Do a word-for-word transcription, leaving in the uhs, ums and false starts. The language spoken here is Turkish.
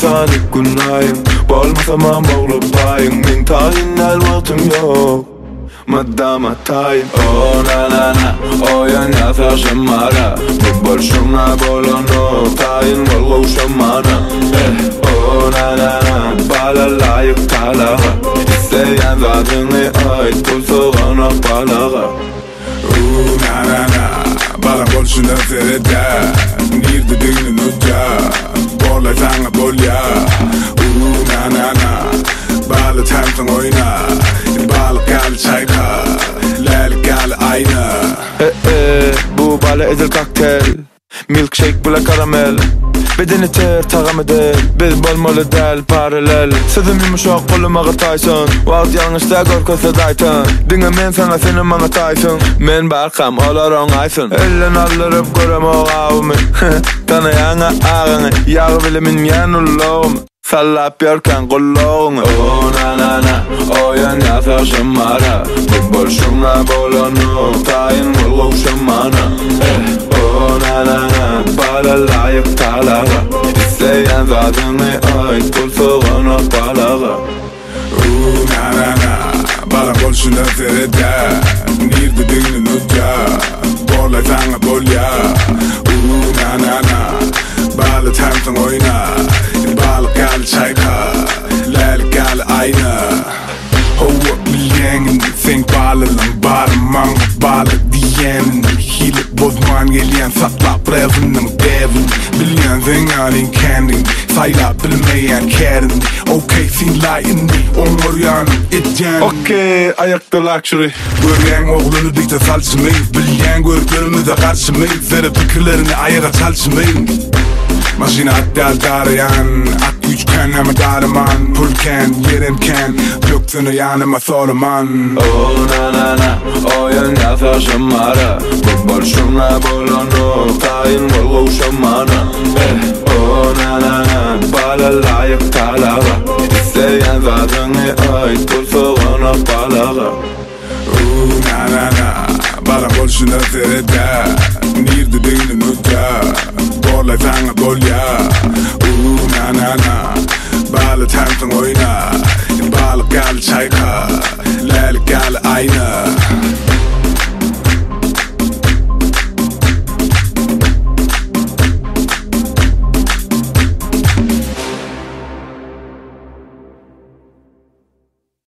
sani kunayım Bolmasa ma boğulup payın Min tayin el vaktim yok Madama tayin Oh na na na Oyan yatar şamara Bu bol şuna bolonu Tayin bolgu şamana Eh oh na na na Bala layık talağa İsteyen zadını ait Bulsuğuna balağa Ooh na na na Bala bol şuna serede Nirde dünün uca Bola tanga bolya Ooh na na na Bala tansın oyna Bala gal çayka Lel gal ayna Eh eh Bu bala edil kokteyl Milkshake bula karamel Bedeni ter tağam edel Biz bolmalı del paralel Sözüm yumuşak koluma gıtaysın Vaqt yanlışta görköse daytın Dinge men sana senin mana taysın Men barkam olar oňaysın Ellen aldırıp görem o gavmy Tanayana ağını Yağı bilimin yanulloğum Sallap yorkan golloğunu Oh na na na Oyan yatar şamara Bu bol şuna bolonu Tayin bolgu şamana Eh oh na na na Bala layık talağa İsteyen zadını ait Bulsuğuna balağa Ooh na na na Bala bol şuna serede Nirde dünün uca Bola tanga bolya Ooh na na na Bala tansın oyna Bala gal çayka Lel gal ayna Hova bilyen Sen bala lang bala mang Bala diyen Hile bozman geliyen Sakla brevinin devin Bilyen sen alin kendin Sayla bilmeyen kerin Okey sin layın Onur yanım etken Okey ayakta luxury Görgen oğlunu dikte salçmayın Bilyen görüklerimize karşımayın Zere fikirlerini ayağa çalçmayın Maşina atdal darayan At güçken ama daraman Pulken yerimken Döktüğünü yanıma soluman Oh na na na Oyan yatar şamara Bu bol şuna bolonu Tayin bolgu şamana Eh oh na na na Bala layık talağa İsteyen zadını ait Bulsuğuna balağa Ooh na na na Bala bol şuna serede Nirde dünün uca Bola tanga bolya Ooh na na na Bala tansın oyna Bala gal çayka